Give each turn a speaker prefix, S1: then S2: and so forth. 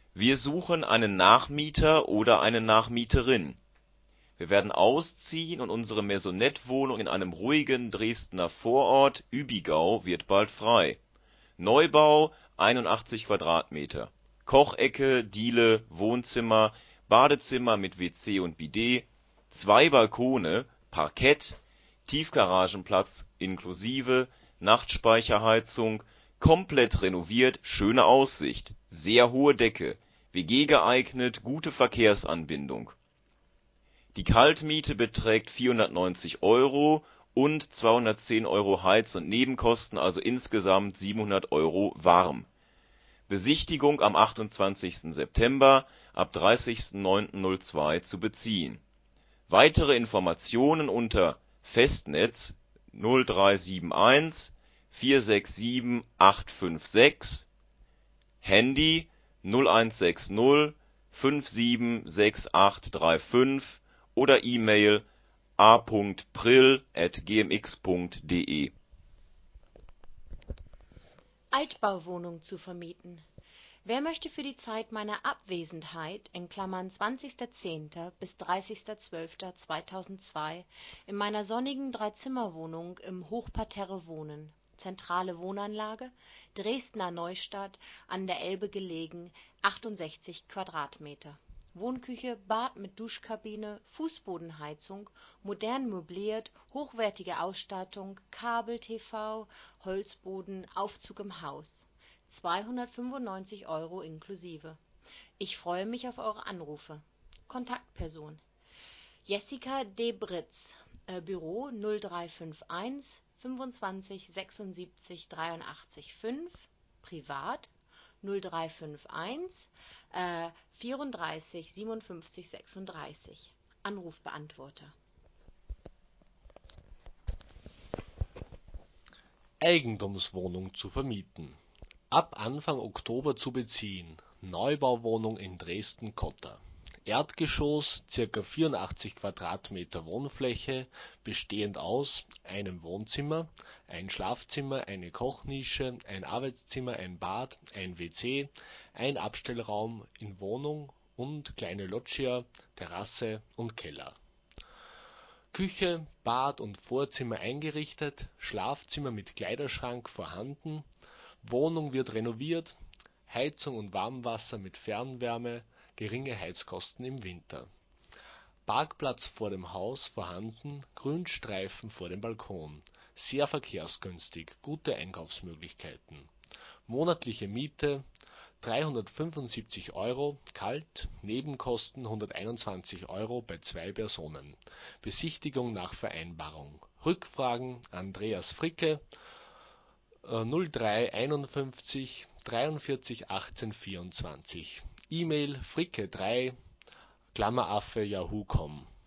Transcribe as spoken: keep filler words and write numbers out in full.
S1: Wir suchen einen Nachmieter oder eine Nachmieterin. Wir werden ausziehen und unsere Maisonette-Wohnung in einem ruhigen Dresdner Vorort Übigau wird bald frei. Neubau einundachtzig Quadratmeter. Kochecke, Diele, Wohnzimmer, Badezimmer mit W C und Bidet, zwei Balkone, Parkett, Tiefgaragenplatz inklusive, Nachtspeicherheizung, komplett renoviert, schöne Aussicht, sehr hohe Decke, W G geeignet, gute Verkehrsanbindung. Die Kaltmiete beträgt vierhundertneunzig Euro und zweihundertzehn Euro Heiz - und Nebenkosten, also insgesamt siebenhundert Euro warm. Besichtigung am achtundzwanzigsten September ab dreißigsten neunten nullzwei zu beziehen. Weitere Informationen unter Festnetz null drei sieben eins vier sechs sieben acht fünf sechs, Handy null eins sechs null fünf sieben sechs acht drei fünf oder E-Mail a punkt prill at gmx punkt de.
S2: Altbauwohnung zu vermieten. Wer möchte für die Zeit meiner Abwesenheit (zwanzigster zehnter bis dreißigster zwölfter zweitausendzwei) in meiner sonnigen Dreizimmerwohnung im Hochparterre wohnen? Zentrale Wohnanlage, Dresdner Neustadt, an der Elbe gelegen, achtundsechzig Quadratmeter. Wohnküche, Bad mit Duschkabine, Fußbodenheizung, modern möbliert, hochwertige Ausstattung, Kabel-T V, Holzboden, Aufzug im Haus. zweihundertfünfundneunzig Euro inklusive. Ich freue mich auf eure Anrufe. Kontaktperson: Jessica de Britz, äh, Büro null drei fünf eins fünfundzwanzig sechsundsiebzig dreiundachtzig fünf, privat null drei fünf eins äh, vierunddreißig siebenundfünfzig sechsunddreißig. Anrufbeantworter.
S3: Eigentumswohnung zu vermieten. Ab Anfang Oktober zu beziehen. Neubauwohnung in Dresden-Cotta. Erdgeschoss, ca. vierundachtzig Quadratmeter Wohnfläche, bestehend aus einem Wohnzimmer, ein Schlafzimmer, eine Kochnische, ein Arbeitszimmer, ein Bad, ein W C, ein Abstellraum in Wohnung und kleine Loggia, Terrasse und Keller. Küche, Bad und Vorzimmer eingerichtet, Schlafzimmer mit Kleiderschrank vorhanden, Wohnung wird renoviert, Heizung und Warmwasser mit Fernwärme, geringe Heizkosten im Winter. Parkplatz vor dem Haus vorhanden, Grünstreifen vor dem Balkon, sehr verkehrsgünstig, gute Einkaufsmöglichkeiten. Monatliche Miete dreihundertfünfundsiebzig Euro, kalt, Nebenkosten hunderteinundzwanzig Euro bei zwei Personen. Besichtigung nach Vereinbarung. Rückfragen: Andreas Fricke, äh, null drei einundfünfzig dreiundvierzig achtzehn vierundzwanzig. E-Mail fricke drei Klammeraffe yahoo punkt com